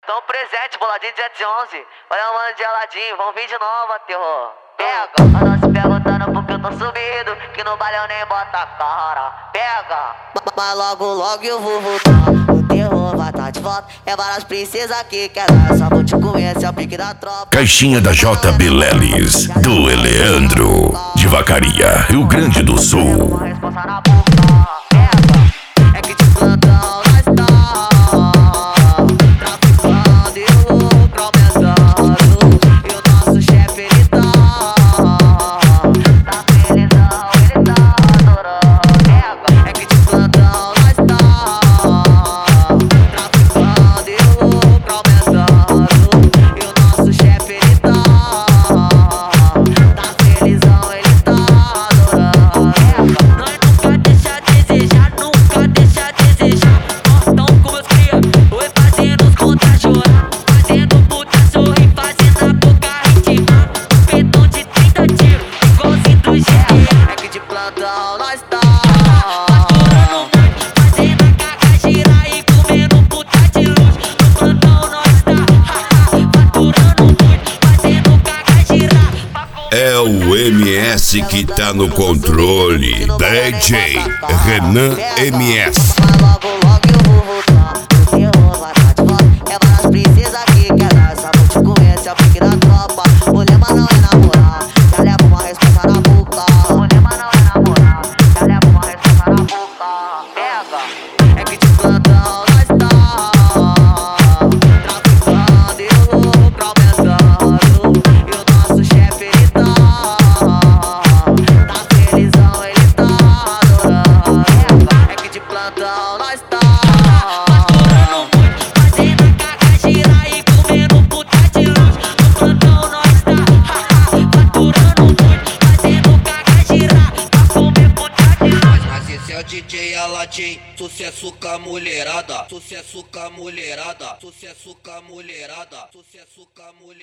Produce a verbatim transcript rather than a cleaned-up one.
Tão presente, boladinho de sete onze. Olha o mano de geladinho, vão vir de novo, terror. Pega, anda se perguntando porque eu tô subindo, que no baile eu nem bota a cara. Pega, mas logo logo eu vou voltar. O terror vai tá de volta. É várias princesas que querem dar. Só vou te comer, esse é o pique da tropa. Caixinha da J B Lelis, do Eleandro, de Vacaria, Rio Grande do Sul. É que de plantão nós tá traficando e o lucro aumentando. E o nosso chefe ele tá tá felizão, ele tá adorando. É que de plantão nós tá traficando e o lucro aumentando. E o nosso chefe ele tá tá felizão, ele tá adorando. Nós nunca deixa a desejar, nunca deixa a desejar. Nós tão com meus cria, oi fazendo os contas chorar. Fazendo puta sorrir, fazendo a boca ritmar. Pedão de trinta tiros, igualzinho do G T A. É que de plantão nós tá faturando muito, fazendo a carga girar e comendo puta de luxo. No plantão nós tá faturando muito, fazendo carga girar. É o M S que tá no controle. D J Renan M S. Mas logo logo eu vou voltar. O terror vai tá de volta. É várias princesas que quer dar. Só vou te comer, esse é o pique da tropa. O lema não é namorar, já leva uma resposta na boca. O lema não é namorar, já leva uma resposta na boca. Pega, é que de plantão nós tá traficando e o lucro aumentando. E o nosso chefe ele tá tá felizão, ele tá adorando. É que de plantão nós tá faturando muito, fazendo a carga girar e comendo puta de luxo. No plantão nós tá faturando muito, fazendo carga girar pra comer puta de luxo. Mas esse é o D J Aladim, sucesso com a mulherada, sucesso com a mulherada, sucesso com a mulherada, sucesso com a mulherada.